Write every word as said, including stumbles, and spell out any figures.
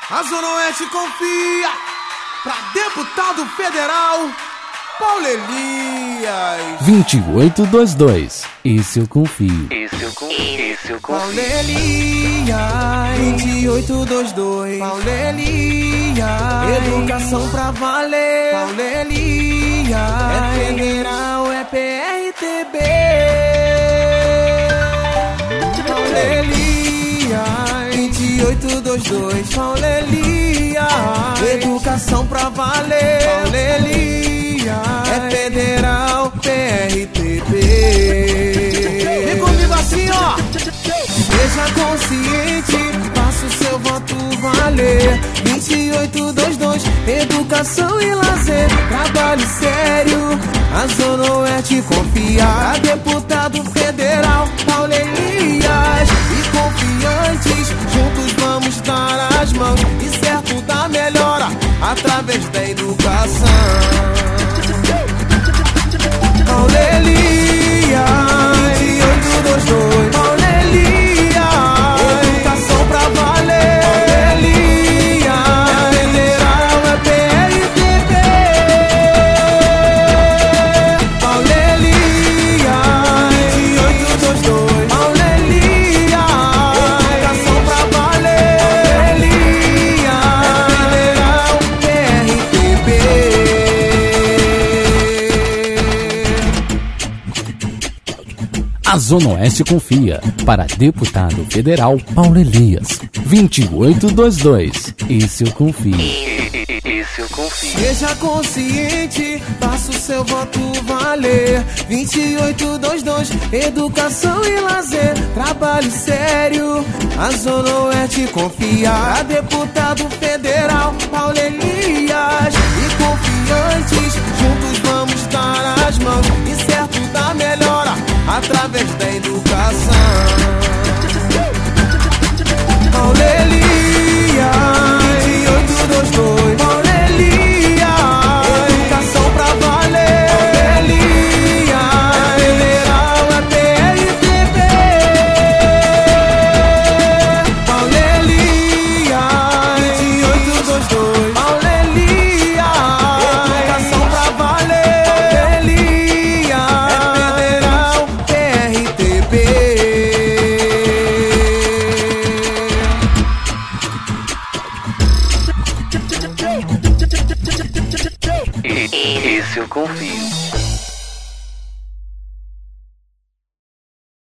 A Zona Oeste confia pra deputado federal Paulo Elias. vinte e oito vinte e dois. Esse eu confio. Esse eu confio. Esse eu confio. Paulo Elias. vinte e oito vinte e dois. Paulo Elias. Educação pra valer. Paulo Elias. É federal, é P R T B. Paulo Elias. vinte e oito vinte e dois. Paulo Elias. Educação pra valer. Paulo Elias. É federal, P R T B. Vem comigo assim, ó. Seja consciente, faça o seu voto valer. vinte e oito vinte e dois, educação e lazer. Trabalho sério, a Zona Oeste confia. A deputado federal Paulo Elias. E confiantes, juntos vamos dar as mãos. E certo da melhora, através da educação. Paulo Elias, vinte e oito vinte e dois. Paulo Elias, educação pra valer. Paulo Elias, é federal, é P R T B. Paulo Elias, vinte e oito vinte e dois. Paulo Elias, educação pra valer. Paulo Elias, é federal, P R T B. A Zona Oeste confia. Para deputado federal Paulo Elias. vinte e oito vinte e dois. Esse eu confio. Esse eu confio. Seja consciente, faça o seu voto valer. vinte e oito vinte e dois, educação e lazer. Trabalho sério, a Zona Oeste confia. A deputado federal Paulo Elias. E confiantes, juntos vamos dar as mãos. E certo da melhora, através da educação.